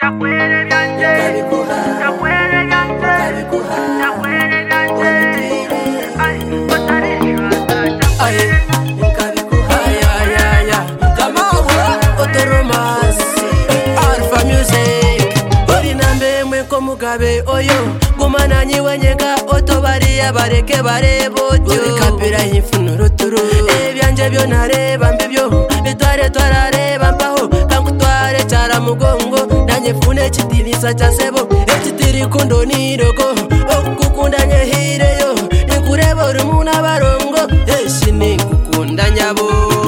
Mugabe oyo gumana nyiwenyega otobariya bareke barebojo uri kapira hifunuro turu ebyanje byo nareba mbibyo bitware twarareba mpaho kankutware cyara mugongo nanye fune kitinisa cyasebo ekitiri kundo nirogo okukundanye hireyo nikureba uri muna barongo eshini kukunda nyabo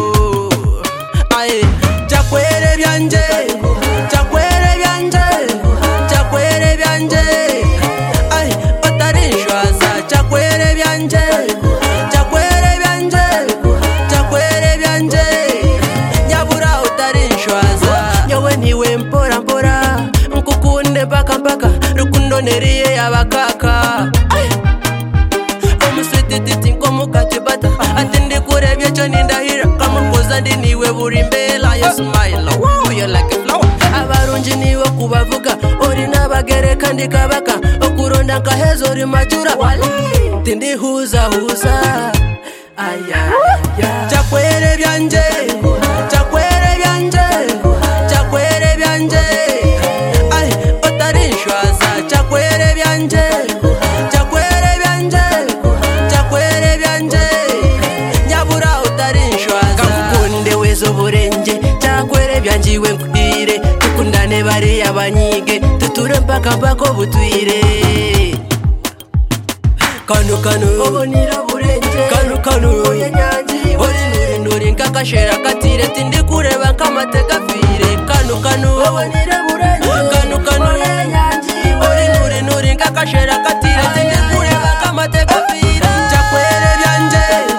aye chakwere byanje Paka rukundo neriye abakaka omuswetiti nkomukati bata atindi kurebye cyo nindahira kamukoza ndi niwe buri mbela yo smile wow you like a flower abarunji niwe kubavuga ori nabagere kandi kabaka okuronda nkahezo uri majura tindi huza aya chakwere byanje byanjiwe nkwire tukundane bari abanyige tuture mpaka mpako butwire kanu obonira burenje kanu oyenyanji ori nuri nkakashera katire tindi kureba nkamateka fire kanu obonira burenje kanu oyenyanji ori nuri nkakashera katire tindi kureba nkamateka fire chakwere byanje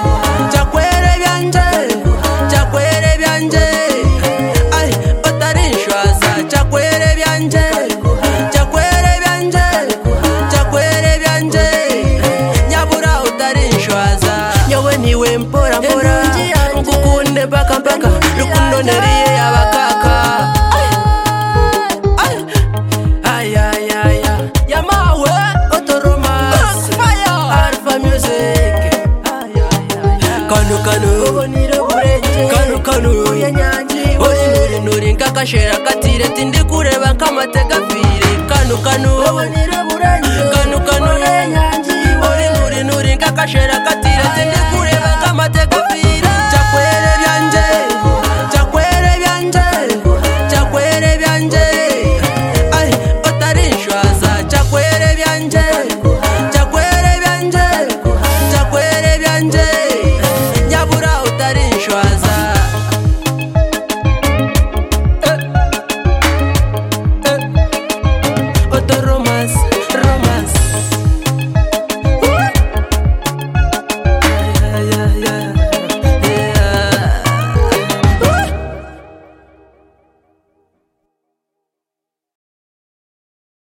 Paka rukundo neriye abakaka ay yamawe otoromas Alpha Music kanu obonire burenje kanu oyenyanji ori nuri nkakashera katire tindi kureba nkamateka fire kanu obonire burenje kanu oyenyanji ori nuri nkakashera katire tindi kureba nkamateka fire chakwere byanje